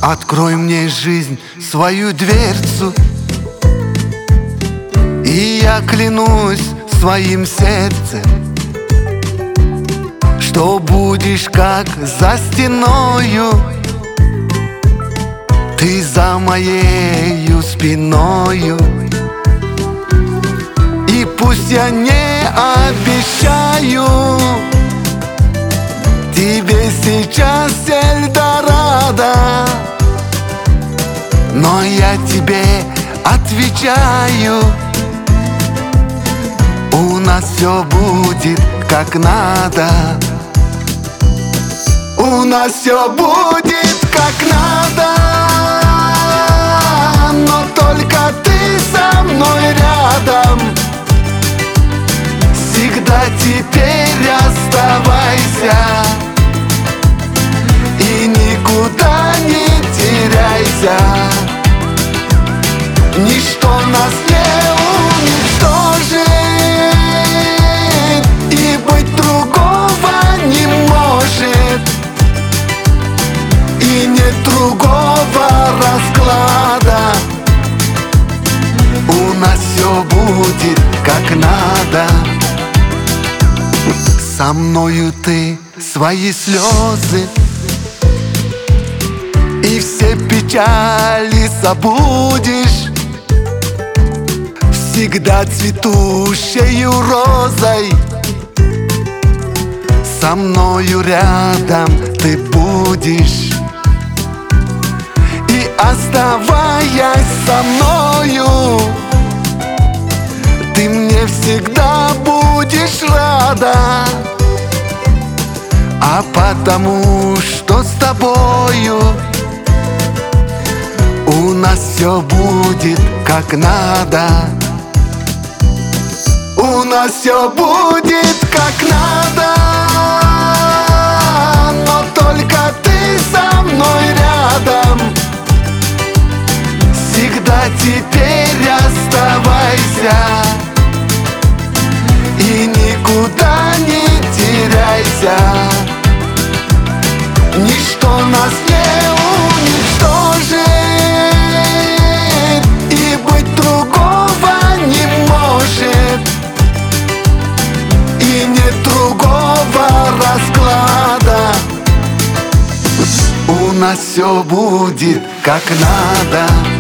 Открой мне, жизнь, свою дверцу, и я клянусь своим сердцем, что будешь как за стеною, ты за моею спиною. И пусть я не обещаю тебе сейчас Эльдорадо, но я тебе отвечаю, у нас все будет как надо. У нас все будет как надо, но только ты со мной рядом. Всегда теперь оставайся и никуда не теряйся. Ничто нас не уничтожит, и быть другого не может, и нет другого расклада. У нас все будет как надо. Со мною ты свои слезы и все печали забудешь, всегда цветущею розой. Со мною рядом ты будешь, и оставаясь со мною, ты мне всегда будешь рада. А потому что с тобою у нас все будет как надо. У нас все будет как надо, но только ты со мной рядом. Всегда теперь оставайся и никуда не теряйся. Ничто нас не уничтожит, и быть другого не может, и нет другого расклада. У нас все будет как надо.